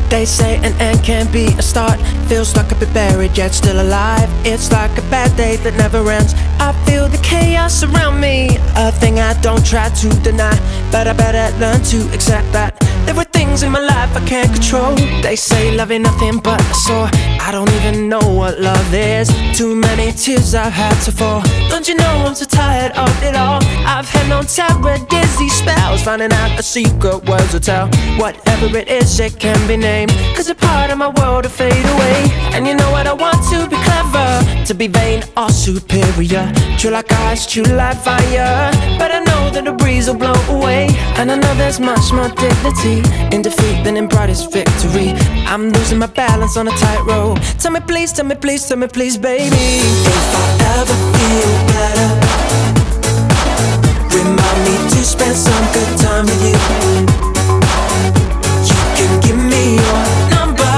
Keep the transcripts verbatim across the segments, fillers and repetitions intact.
They say an end can be a start. Feels like I've been buried yet still alive. It's like a bad day that never ends. I feel the chaos around me, a thing I don't try to deny, but I better learn to accept that there are things in my life I can't control. They say love ain't nothing but a sore. I don't even know what love is. Too many tears I've had to fall. Don't you know I'm so tired of it all? I've had no terror, dizzy spells, finding out a secret words will tell. Whatever it is, it can be named, cause a part of my world will fade away. And you know what, I want to be clever, to be vain or superior, true like ice, true like fire. But I know that the breeze will blow away, and I know there's much more dignity in defeat than in brightest victory. I'm losing my balance on a tightrope. Tell me please, tell me please, tell me please, baby, if I ever feel better, remind me to spend some good time with you. You can give me your number.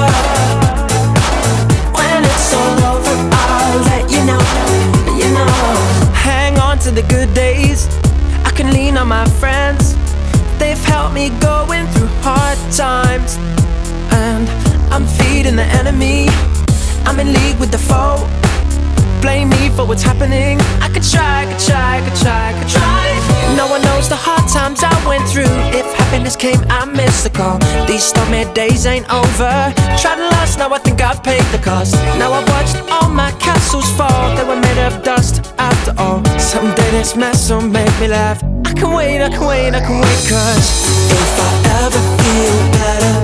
When it's all over, I'll let you know, you know. Hang on to the good days, I can lean on my friends. They've helped me going through hard times, and I'm feeding the enemy. I'm in league with the foe. Blame me for what's happening. I could try, I could try, I could try, I could try. No one knows the hard times I went through. If happiness came, I missed the call. These stormy days ain't over. Tried to last, now I think I've paid the cost. Now I've watched all my castles fall. They were made of dust after all. Someday this mess will make me laugh. I can wait, I can wait, I can wait, cause if I ever feel better,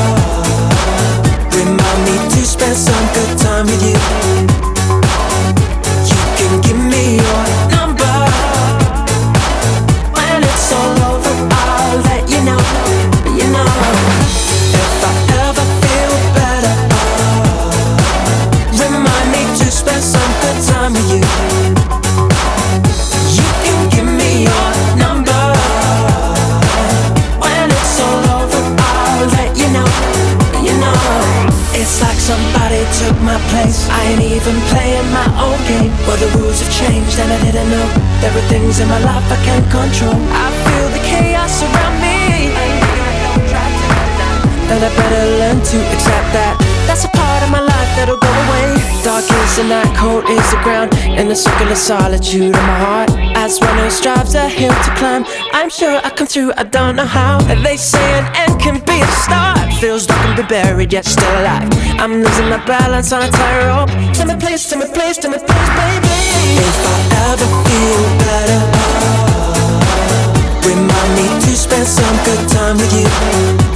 remind me to spend some good time with you. You can give me your number. When it's all over, I'll let you know, you know. If I ever feel better, remind me to spend some good time with you. You can give me your number. When it's all over, I'll let you know, you know. It's like somebody took my place. I ain't even playing my own game. Well, the rules have changed and I didn't know. There are things in my life I can't control. I feel the chaos around me, and I better learn to accept that. That's a part of my life that'll go away. Dark is the night, cold is the ground, in the circle of solitude of my heart. As one who strives a hill to climb, I'm sure I come through, I don't know how. They say an end can be a start. Feels like I'm been buried yet still alive. I'm losing my balance on a tightrope. Tell me please, tell me please, tell me please, baby, if I ever feel better, remind me to spend some good time with you.